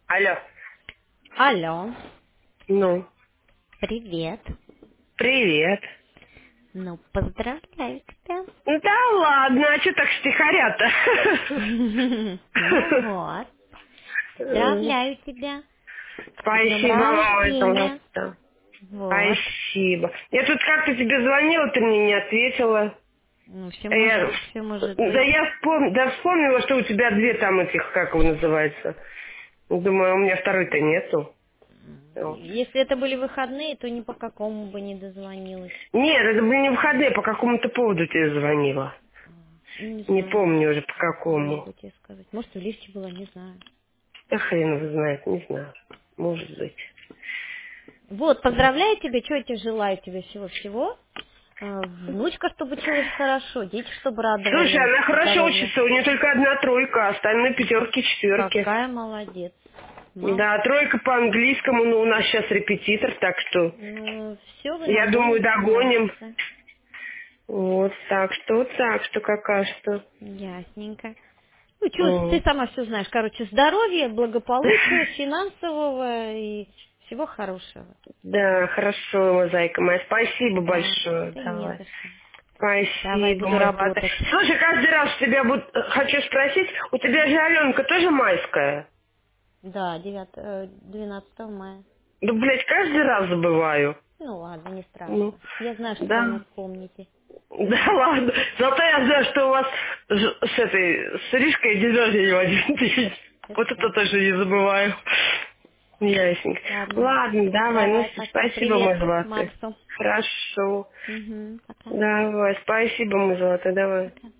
Алло. Алло, Ну, привет. привет. Ну, поздравляю тебя. Да ладно, а что так стихаря-то? Ну вот, поздравляю тебя. С днем Спасибо, мама, это рождения. ласка. Вот. Спасибо. Я тут как-то тебе звонила, ты мне не ответила. Ну, Я- все может Да быть. я вспомнила, что у тебя две там этих, как его называется. Думаю, у меня второй-то нету. Вот. Если это были выходные, то ни по какому бы не дозвонилась. Нет, это были не выходные, по какому-то поводу тебе звонила. Не Не знаю, помню уже по не какому. могу тебе сказать. Может, в лифте была, не знаю. Да хрен его знает, не знаю. Может быть. Вот, поздравляю тебя, чего я тебе желаю тебе всего-всего. Внучка, чтобы училась хорошо, дети, чтобы Слушай, радовали, она хорошо здоровье. учится, у нее только одна тройка, а остальные пятерки, четверки. Какая молодец. Да, тройка по английскому, но у нас сейчас репетитор, так что Ну, все, вы я думаю, нагоните, догоним. научится. Вот, так что какая что. Ясненько. Ну, чё, ты М. сама все знаешь. Короче, здоровья, благополучия, финансового и всего хорошего. Да, хорошо, мозаика моя, спасибо Да, большое, да не давай. за что. Давай, Спасибо, буду мой золотой. работать. Слушай, каждый раз тебя хочу спросить, у тебя же Аленка тоже майская? Да, 12 мая. Да, блядь, каждый раз забываю. Ну ладно, не Ну, страшно. Я знаю, что вы о да. нас помните. Да ладно. Зато я знаю, что у вас с Ришкой день рождения в 11. Это Вот это точно. тоже не забываю. Ясненько. Ладно. Ладно, давай. Ну, Давай, пока. спасибо, Привет мой золотой. Максу. Хорошо. Угу, пока. Давай. Спасибо, мой золотой. Давай. Пока.